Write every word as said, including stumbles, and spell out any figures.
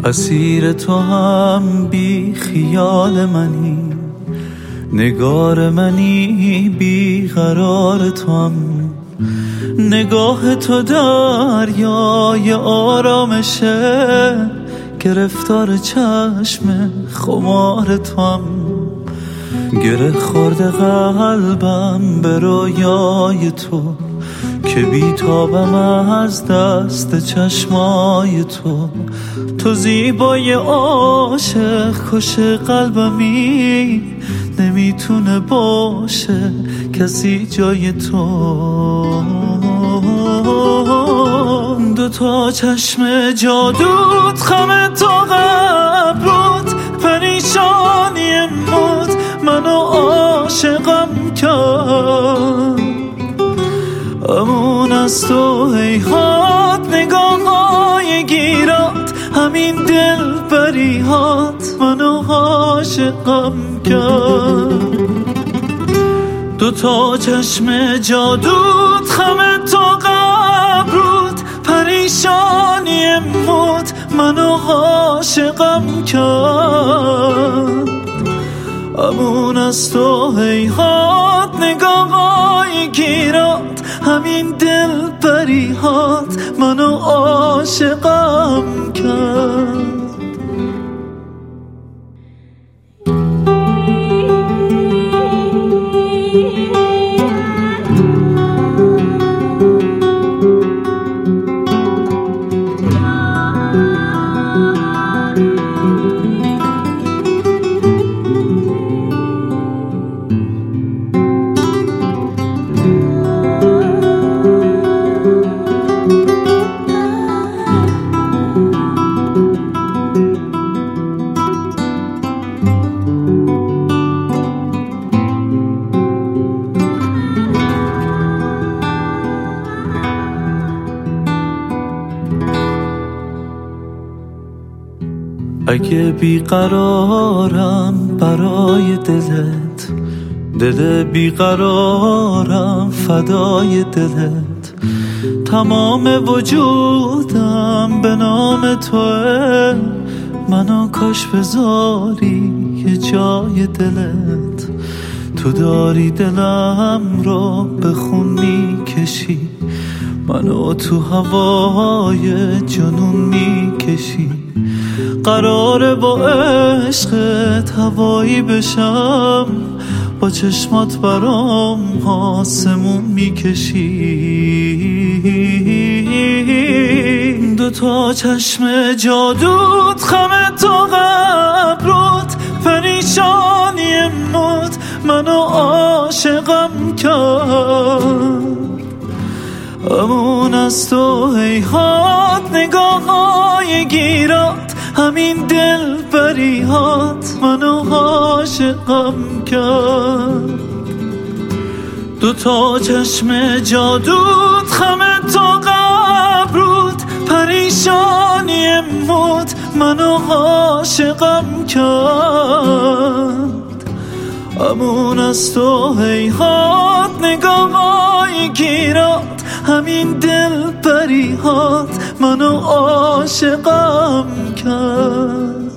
اسیر تو هم بی خیال منی، نگار منی بی قرار تو هم. نگاه تو دریای آرامشه، گرفتار چشم خمار تو هم. گره خورده قلبم به رویای تو، که بیتابم از دست چشمای تو. تو زیبای عاشق کش قلبمی، نمیتونه باشه کسی جای تو. دو تا چشم جادوت، خم تا قبروت، پریشانی موت منو عاشقم کرد. امون از تو هیهات، نگاه‌های گیرات، همین دل بریهات منو عاشقم کرد. دو تا چشم جادوت، خم تا قبروت، پریشانی موت منو عاشقم کرد. امون از تو هیهات، نگاه‌های گیرات، همین دل بریهات منو عاشقم کرد. اگه بیقرارم برای دلت، دل بیقرارم فدای دلت، تمام وجودم به نام توه، منو کاش بذاری یه جای دلت. تو داری دلم رو به خون میکشی، منو تو هوای جنون میکشی. قراره با عشقت هوایی بشم، با چشمات برام آسمون میکشی. دو تا چشم جادوت، خم تا قبروت، پریشانی موت منو عاشقم کرد. امون از تو هیهات، نگاه‌های گیرات، همین دل بریهات منو عاشقم کرد. دو تا چشم جادوت، خم تا قبروت، پریشانی موت منو عاشقم کرد. امون از تو هیهات، نگاه‌های گیرات، همین دل بریهات منو عاشقم کرد.